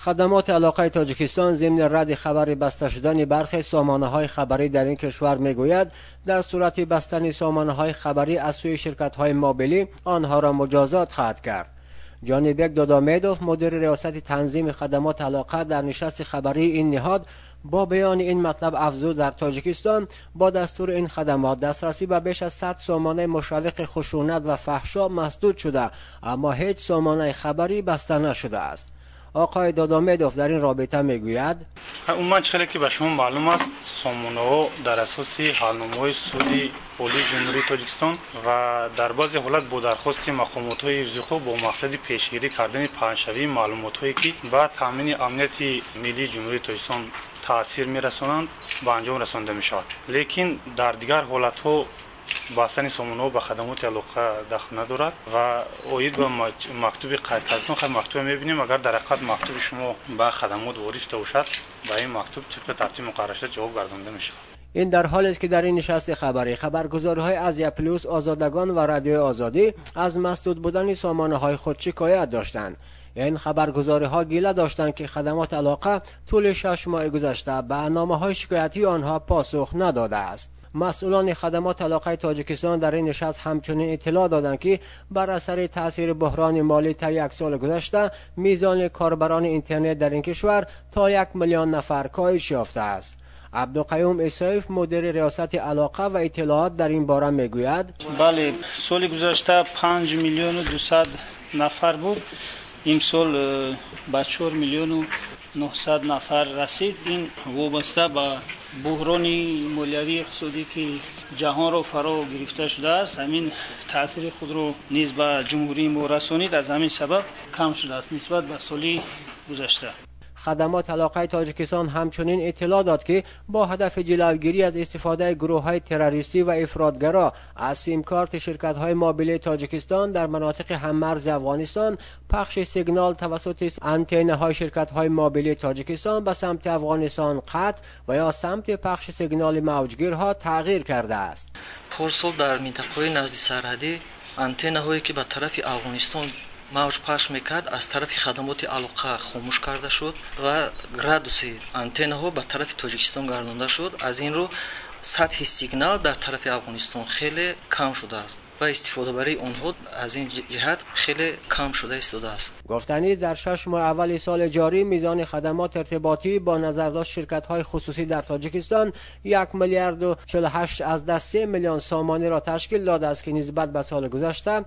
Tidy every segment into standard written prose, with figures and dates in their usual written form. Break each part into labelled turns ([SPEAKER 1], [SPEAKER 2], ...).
[SPEAKER 1] خدمات علاقه تاجیکستان ضمن رد خبر بسته شدن برخی سامانه‌های خبری در این کشور میگوید در صورت بستن سامانه‌های خبری از سوی شرکت‌های مابلی آنها را مجازات خواهد کرد. جانبک دادامیدوف مدیر ریاست تنظیم خدمات علاقه در نشست خبری این نهاد با بیان این مطلب افزود در تاجیکستان با دستور این خدمات دسترسی به بیش از 100 سامانه مشوق خشونت و فحشا مسدود شده، اما هیچ سامانه خبری بسته نشده است. آقای دادامیدوف در این رابطه میگوید
[SPEAKER 2] عموما چیزی که به شما معلوم است سامانه‌ها در اساس حالنامه‌های سودی پلیس جمهوری تاجیکستان و در بعضی حالت با درخواست مقامات‌های حفظی خود با مقصد پیشگیری کردن پنه‌شوی معلومات‌هایی که به تامین امنیت ملی جمهوری تاجیکستان تاثیر می‌رسانند به انجام رسانده می‌شود، لیکن در دیگر حالت‌ها بستن سامانه‌ها به خدمات علاقه دخل ندارد و اوید به مکتوب قید کردن خیلی مکتوب می‌بینیم. اگر در حقیقت مکتوب شما به خدمات وارد شده باشد به این مکتوب طبق ترتیب مقرر شده جواب گردانده می‌شود.
[SPEAKER 1] این در حالی است که در این نشست خبری خبرگزاری‌های ازیا پلوس، آزادگان و رادیوی آزادی از مسدود بودن سامانه‌های خود شکایت داشتند. این خبرگزاری‌ها گله داشتند که خدمات علاقه طول 6 ماه گذشته به نامه‌های شکایتی آنها پاسخ نداده است. مسئولان خدمات علاقه تاجیکستان در این نشست همچنین اطلاع دادند که بر اثر تاثیر بحران مالی طی 1 سال گذشته میزان کاربران اینترنت در این کشور تا 1 میلیون نفر کاهش یافته است. عبدالقیوم اسایف مدیر ریاست علاقه و اطلاعات در این باره میگوید
[SPEAKER 3] بله، سال گذشته 5 میلیون و 200 نفر بود، این سال به 4 میلیون و 900 نفر رسید. این وابسته به بحران مالیوی اقتصادی که جهان را فرا گرفته شده است، همین تاثیر خود را نیز به جمهوری ما رسانید، از همین سبب کم شده است نسبت به سال گذشته.
[SPEAKER 1] خدمات علاقه تاجیکستان همچنین اطلاع داد که با هدف جلوگیری از استفاده گروه‌های تروریستی و افراطگرا از سیم کارت شرکت‌های مابلی تاجیکستان در مناطق هم‌مرز افغانستان، پخش سیگنال توسط آنتن‌های شرکت‌های مابلی تاجیکستان به سمت افغانستان قطع و یا سمت پخش سیگنال موجگیرها تغییر کرده است.
[SPEAKER 4] پارسال در منطقه نزد سرحدی آنتن‌هایی که به طرف افغانستان موج پخش میکرد از طرف خدمات علاقه خاموش کرده شد و گرادوس آنتنه ها به طرف تاجیکستان گردانده شد. از این رو سطح سیگنال در طرف افغانستان خیلی کم شده است و استفاده برای آنها از این جهت خیلی کم شده ایستاده است.
[SPEAKER 1] گفتنی در 6 ماه اول سال جاری میزان خدمات ارتباطی با نظر داشت شرکت‌های خصوصی در تاجیکستان 1 میلیارد و 48 از 3 میلیون سامانه را تشکیل داده است که نسبت به سال گذشته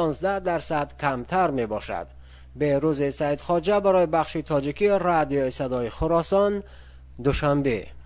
[SPEAKER 1] 16% کمتر می باشد. بهروز سعید خواجه برای بخش تاجیکی رادیو صدای خراسان، دوشنبه.